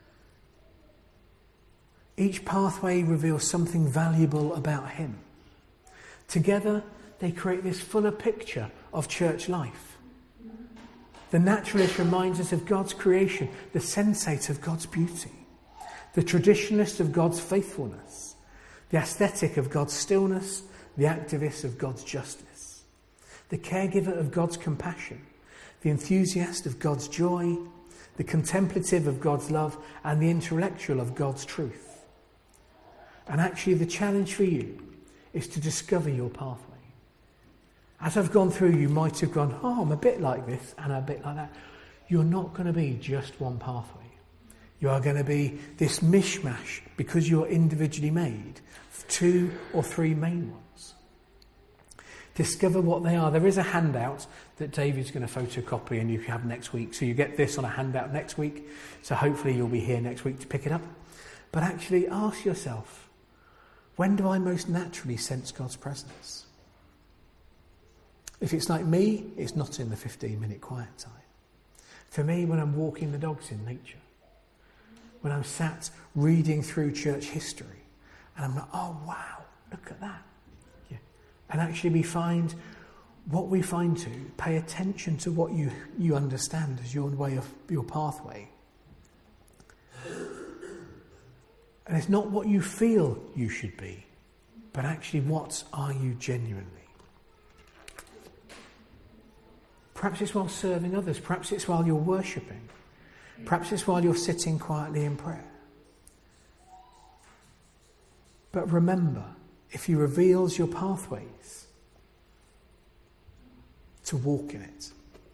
Each pathway reveals something valuable about him. Together, they create this fuller picture of church life. The naturalist reminds us of God's creation, the sensate of God's beauty, the traditionalist of God's faithfulness, the aesthetic of God's stillness, the activist of God's justice, the caregiver of God's compassion, the enthusiast of God's joy, the contemplative of God's love, and the intellectual of God's truth. And actually the challenge for you is to discover your pathway. As I've gone through, you might have gone, oh, I'm a bit like this and a bit like that. You're not going to be just one pathway. You are going to be this mishmash because you're individually made of two or three main ones. Discover what they are. There is a handout that David's going to photocopy and you have next week. So you get this on a handout next week. So hopefully you'll be here next week to pick it up. But actually ask yourself, when do I most naturally sense God's presence? If it's like me, it's not in the fifteen minute quiet time. For me, when I'm walking the dogs in nature, when I'm sat reading through church history, and I'm like, oh wow, look at that. Yeah. And actually we find, what we find to, pay attention to what you, you understand as your way of your pathway. And it's not what you feel you should be, but actually what are you genuinely. Perhaps it's while serving others. Perhaps it's while you're worshipping. Perhaps it's while you're sitting quietly in prayer. But remember, if he reveals your pathways, to walk in it.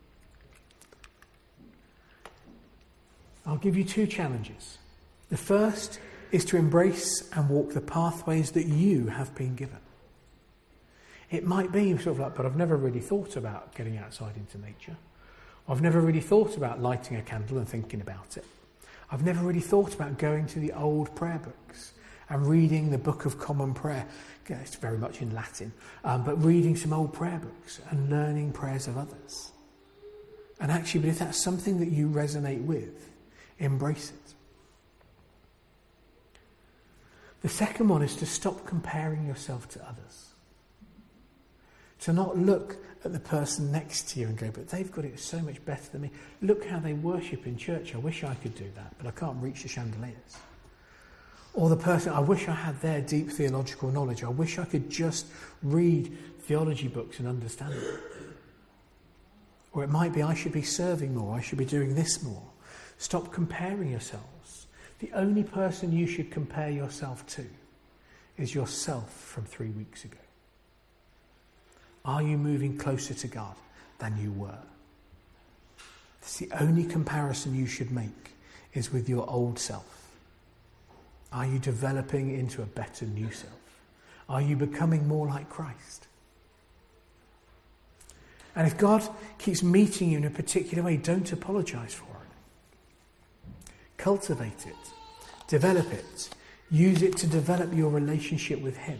I'll give you two challenges. The first is to embrace and walk the pathways that you have been given. It might be sort of like, but I've never really thought about getting outside into nature. I've never really thought about lighting a candle and thinking about it. I've never really thought about going to the old prayer books and reading the Book of Common Prayer. It's very much in Latin, um, but reading some old prayer books and learning prayers of others. And actually, but if that's something that you resonate with, embrace it. The second one is to stop comparing yourself to others. To not look at the person next to you and go, but they've got it so much better than me. Look how they worship in church. I wish I could do that, but I can't reach the chandeliers. Or the person, I wish I had their deep theological knowledge. I wish I could just read theology books and understand it. Or it might be, I should be serving more. I should be doing this more. Stop comparing yourselves. The only person you should compare yourself to is yourself from three weeks ago. Are you moving closer to God than you were? It's the only comparison you should make is with your old self. Are you developing into a better new self? Are you becoming more like Christ? And if God keeps meeting you in a particular way, don't apologise for it. Cultivate it. Develop it. Use it to develop your relationship with him.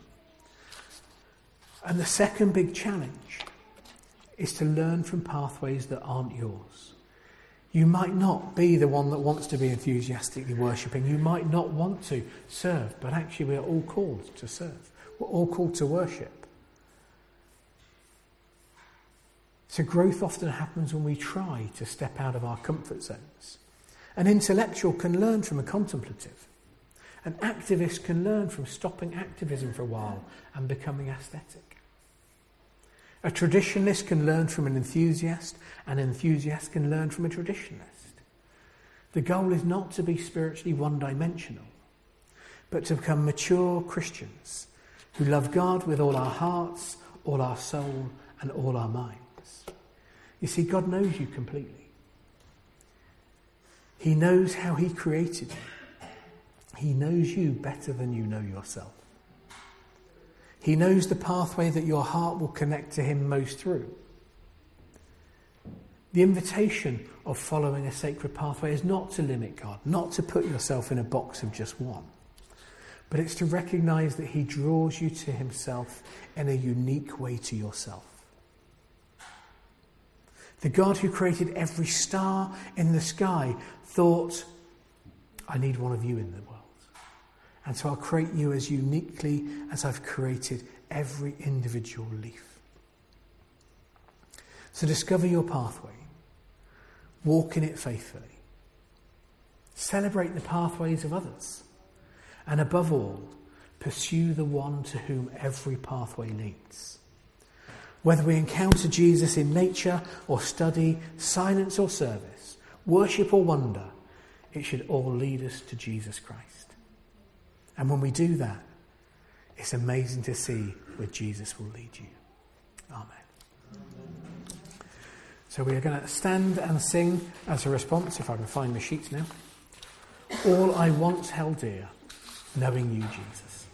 And the second big challenge is to learn from pathways that aren't yours. You might not be the one that wants to be enthusiastically worshipping. You might not want to serve, but actually we're all called to serve. We're all called to worship. So growth often happens when we try to step out of our comfort zones. An intellectual can learn from a contemplative. An activist can learn from stopping activism for a while and becoming aesthetic. A traditionalist can learn from an enthusiast, and an enthusiast can learn from a traditionalist. The goal is not to be spiritually one-dimensional, but to become mature Christians who love God with all our hearts, all our soul, and all our minds. You see, God knows you completely. He knows how he created you. He knows you better than you know yourself. He knows the pathway that your heart will connect to him most through. The invitation of following a sacred pathway is not to limit God, not to put yourself in a box of just one, but it's to recognise that he draws you to himself in a unique way to yourself. The God who created every star in the sky thought, I need one of you in the world. And so I'll create you as uniquely as I've created every individual leaf. So discover your pathway. Walk in it faithfully. Celebrate the pathways of others. And above all, pursue the one to whom every pathway leads. Whether we encounter Jesus in nature or study, silence or service, worship or wonder, it should all lead us to Jesus Christ. And when we do that, it's amazing to see where Jesus will lead you. Amen. Amen. So we are going to stand and sing as a response, if I can find the sheets now. All I once held dear, knowing you, Jesus.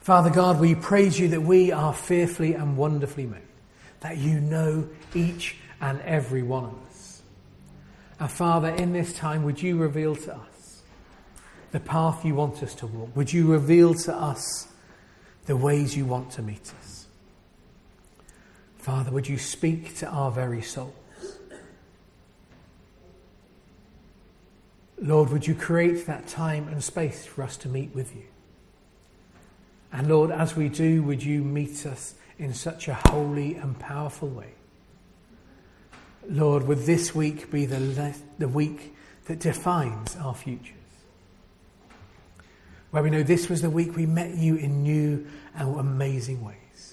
Father God, we praise you that we are fearfully and wonderfully made, that you know each and every one of us. And Father, in this time, would you reveal to us the path you want us to walk? Would you reveal to us the ways you want to meet us? Father, would you speak to our very souls? Lord, would you create that time and space for us to meet with you? And Lord, as we do, would you meet us in such a holy and powerful way? Lord, would this week be the, le- the week that defines our futures? Where we know this was the week we met you in new and amazing ways.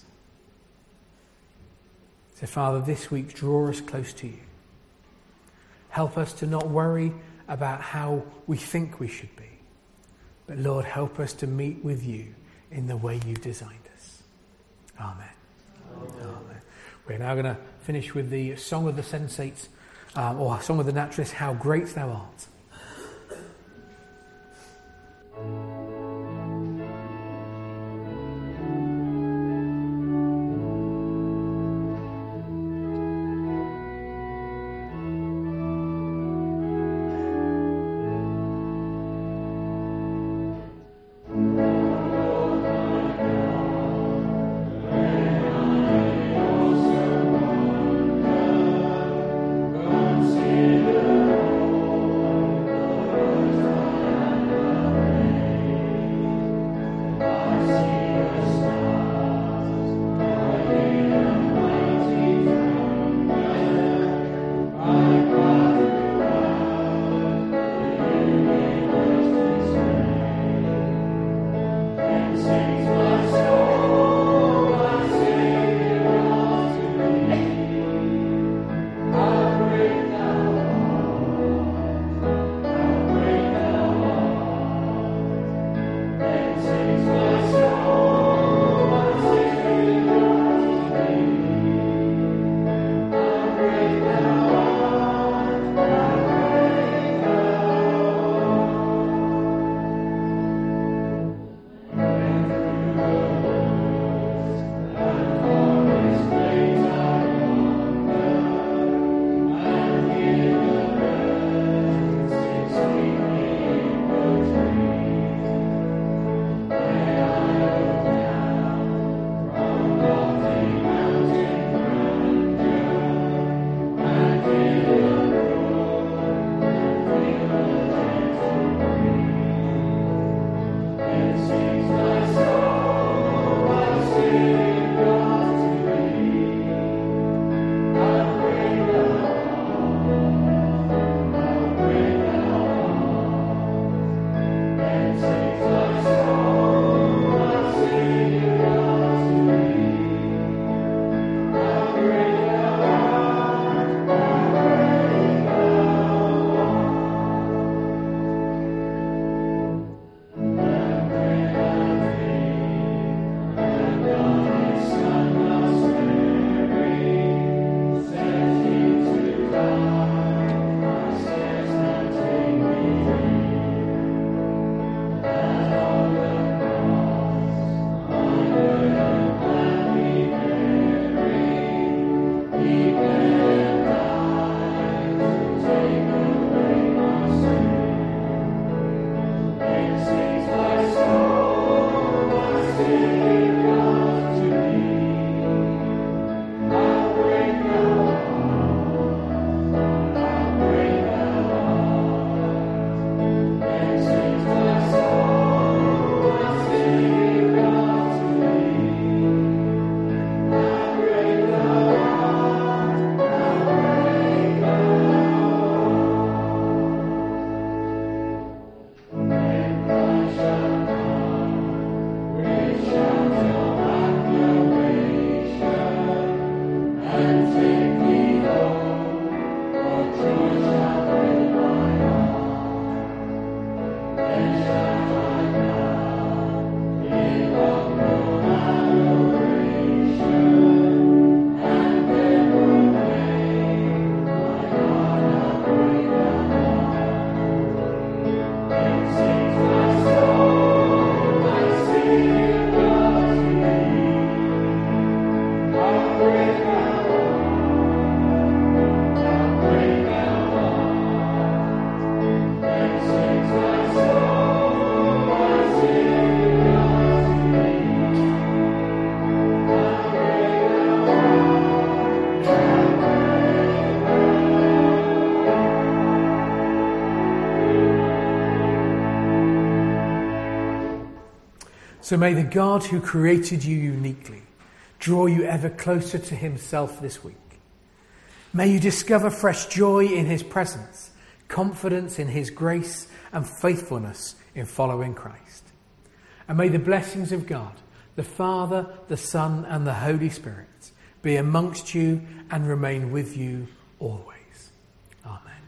So Father, this week draw us close to you. Help us to not worry about how we think we should be. But Lord, help us to meet with you in the way you designed us. Amen. Amen. Amen. We're now going to finish with the Song of the Sensates, um, or Song of the Naturalists, How Great Thou Art.
Consider
So may the God who created you uniquely draw you ever closer to himself this week. May you discover fresh joy in his presence, confidence in his grace, and faithfulness in following Christ. And may the blessings of God, the Father, the Son, and the Holy Spirit be amongst you and remain with you always. Amen.